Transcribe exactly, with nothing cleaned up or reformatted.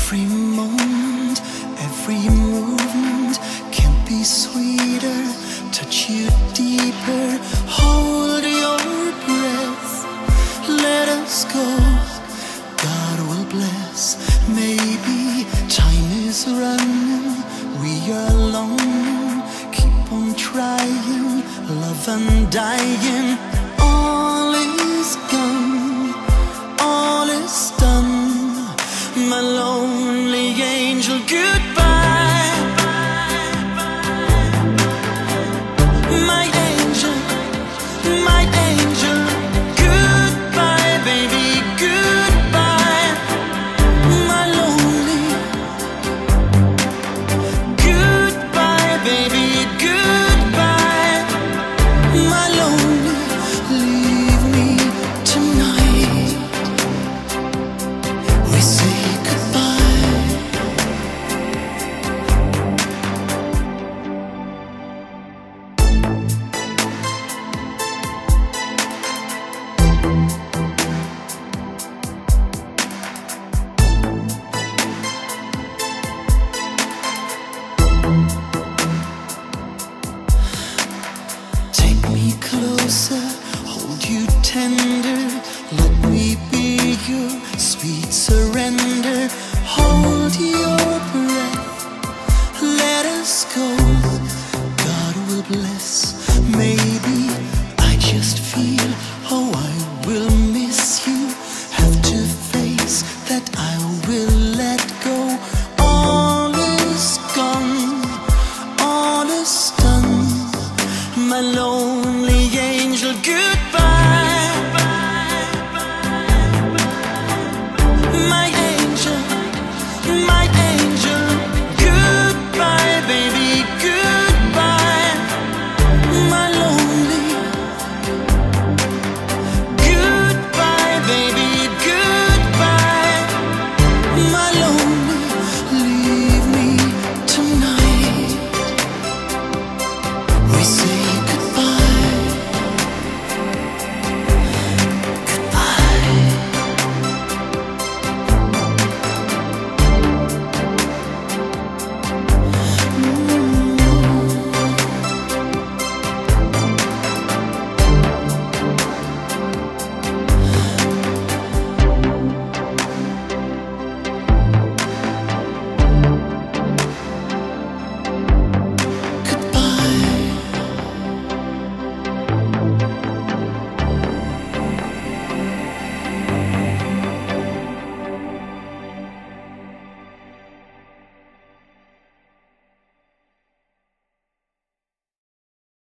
Every moment, every movement can't be sweeter. Touch you deeper, hold your breath. Let us go, God will bless. Maybe time is running, we are alone. Keep on trying, love undying. All is gone, all is done. My lonely angel, goodbye. My angel, my angel, goodbye, baby, goodbye. My lonely, goodbye, baby, goodbye. My lonely, leave me tonight. We say closer, hold you tender. Let me be your sweet surrender. Hold your